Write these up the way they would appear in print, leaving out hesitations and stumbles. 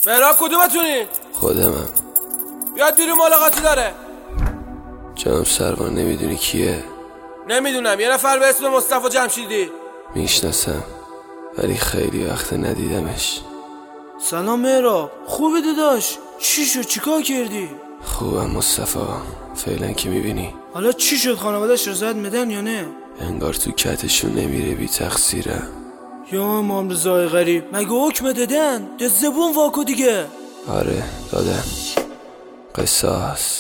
مهراب کدومتونی؟ خودمم. بیاد بیرون ملاقاتی داره. جناب سروان نمیدونی کیه؟ نمیدونم، یه نفر به اسم مصطفی جمشیدی. میشناسم ولی خیلی وقت ندیدمش. سلام مهراب، خوبی داداش؟ چی شد؟ چیکار کردی؟ خوبم مصطفی، فعلا که میبینی. حالا چی شد؟ خانواده‌اش رضایت میدن یا نه؟ انگار تو کتشون نمیره، بی تقصیره. یا امام رضای غریب، مگه حکم دادن؟ ده زبون واکو دیگه. آره دادن. قصاص.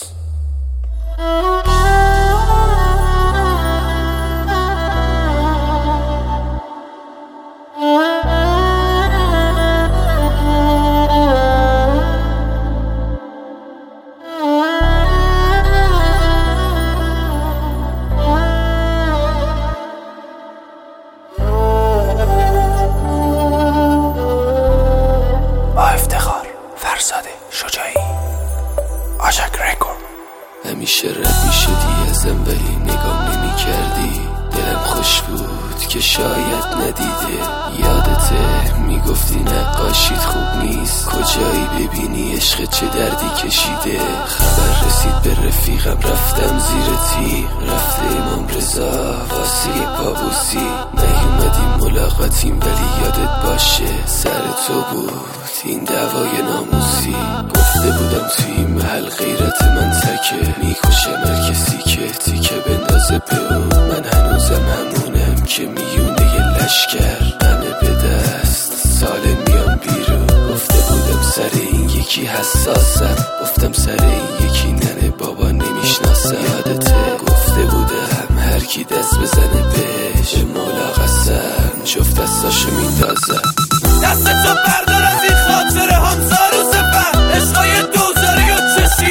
همیشه رد میشدی ازم ولی نگام نمی کردی. دلم خوش بود که شاید ندیده. یادته میگفتی نقاشیت خوب نیست، کجایی ببینی عشق چه دردی کشیده. خبر رسید به رفیقم، رفتم زیر تیغ. رفته امام رضا واسه پابوسی. نیومدیم ملاقاتیم ولی یادت باشه سر تو بود این دعوای ناموسی. گفته بودم توی این محل غیرت من تکه، میکشه هر کسی که تیکه بندازه به اون. من هنوزم همونم که میونه یه لشکر، همه به دست سالم میام بیرون. گفته بودم سر این یکی حساسم، گفتم سر این یکی ننه بابا نمیشناسم. یادته گفته بودم هر کی دست بزنه بهش مولا قسم جفت دستاشو میندازم. دست تو بردار از این خاطره همسار و سفر. عشقای دوزاری و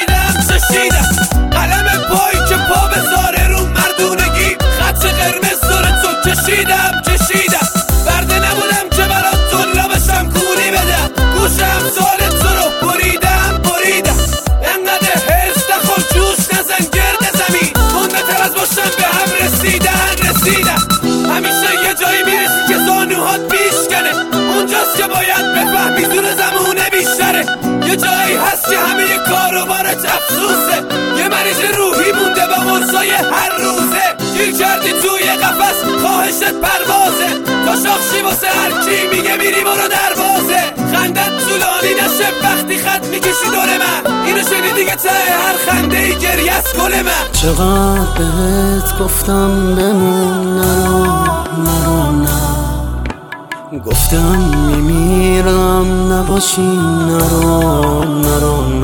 چشیدم قلم پایی که پا بذاره رو مردونگی. خط قرمز داره تو کشیدم برده نبودم که برات دنیا بشم کولی بدم. گوشم سال تو رو بریدم. انقدر حرص نخور جوش نزن گرد زمین. منتظر از باشم به هم رسیدن. همیشه یه جایی میرسی که زانوهات بیشکنه، اونجاست که باید بفهمی زور زمونه بیشتره. یه جایی هست که همه یه کاروبارت افسوسه، یه مریض روحی مونده با قرصای هر روزه. گیر کردی توی قفس خواهشت پروازه، تا شاخشی واسه هر کی میگه میری برو دروازه. خندت طولانی نشه وقتی خط میکشی دور من، اینو شنیدی که ته هر خنده ای گریه از گل من. چقدر بهت گفتم بمون نرو گفتم میمیرم نباشی نرو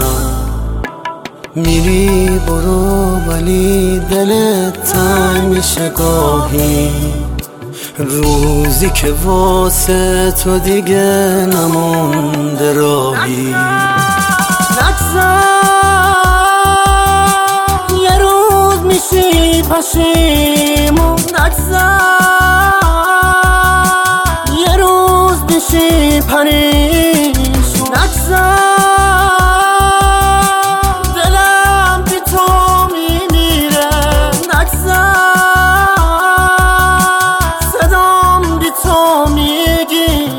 میری برو ولی دلت تنگ میشه گاهی. روزی که واسه تو دیگه نمونده راهی. نگذار یه روز میشی پشیمون، نگذار یه روز میشی پریشون، نگذار دلم بی تو میمیره، نگذار صدام بی تو میگیره.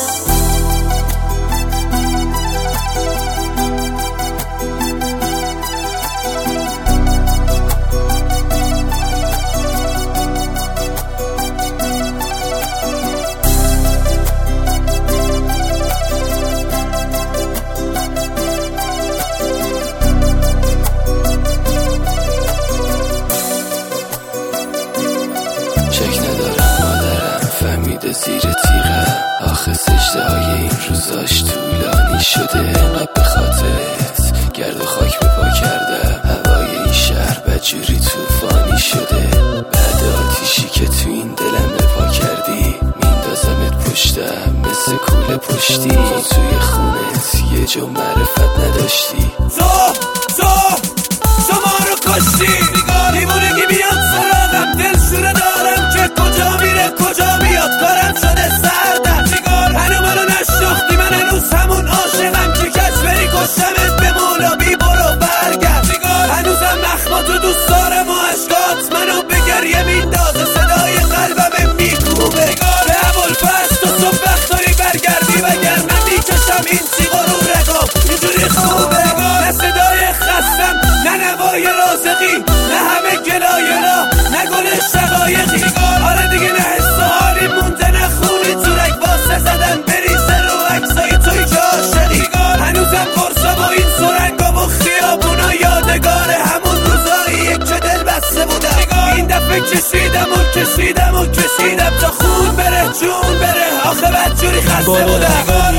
زیر تیغه آخه سجده های این روزاش طولانی شده. انقدر به خاطرت گرد و خاک به پا کرده. هوای این شهر بدجوری توفانی شده. بعد آتیشی که تو این دلم بپا کردی میندازمت پشتم مثل کوله پشتی. توی خونت یه جو معرفت نداشتی. تو ما رو کشتی. دیوونگی بیاد سراغم، دل شوره دارم که کجا میره کجا میاد. کارم شده سردم هنو منو نشناختی. من هنوز همون عاشقم که کش بری کشتمت به مولا بی برو برگرد. هنوزم نخماتو دوست دارم و عشقات منو به گریه میندازه. صدای قلبم میکوبه به ابوالفضل. تو صبح وقت داری برگردی وگرنه میکشم این سیغ رو کشیدم تا خون بره جون بره، آخه بدجوری خسته بودم.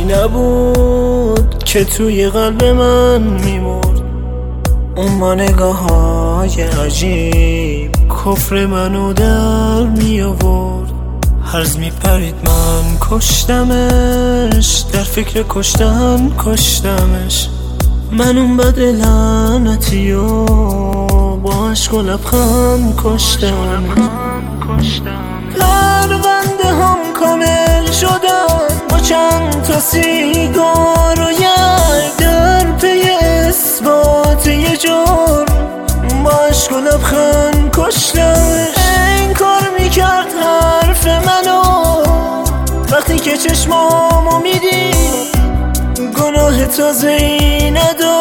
نبود که توی قلب من میمرد، اون با نگاه های عجیب کفر منو در می آورد. هرز می پرید من کشتمش، در فکر کشتن کشتمش. من اون بد لعنتی و با عشق و لبخند کشتم. پرونده هم کامل شدن با چند تا سیگار و یک در پی اثبات یه جرم، با عشق و لبخند کشتمش. این کار میکرد حرف منو وقتی که چشمامو میدی، گناه تازه‌ای نداشت.